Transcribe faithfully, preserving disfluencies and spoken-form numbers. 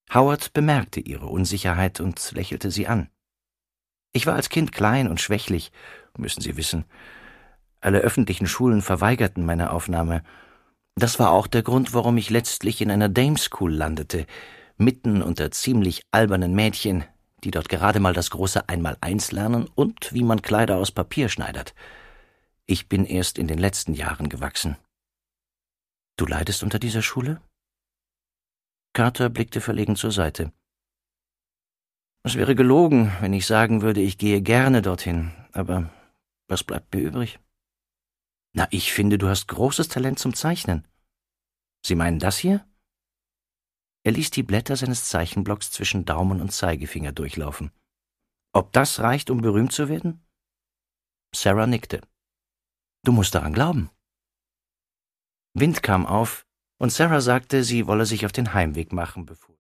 Howard bemerkte ihre Unsicherheit und lächelte sie an. Ich war als Kind klein und schwächlich, müssen Sie wissen. Alle öffentlichen Schulen verweigerten meine Aufnahme. Das war auch der Grund, warum ich letztlich in einer Dame School landete, mitten unter ziemlich albernen Mädchen, die dort gerade mal das große Einmaleins lernen und wie man Kleider aus Papier schneidert. Ich bin erst in den letzten Jahren gewachsen. Du leidest unter dieser Schule? Carter blickte verlegen zur Seite. Es wäre gelogen, wenn ich sagen würde, ich gehe gerne dorthin, aber was bleibt mir übrig? Na, ich finde, du hast großes Talent zum Zeichnen. Sie meinen das hier? Er ließ die Blätter seines Zeichenblocks zwischen Daumen und Zeigefinger durchlaufen. Ob das reicht, um berühmt zu werden? Sarah nickte. Du musst daran glauben. Wind kam auf, und Sarah sagte, sie wolle sich auf den Heimweg machen, bevor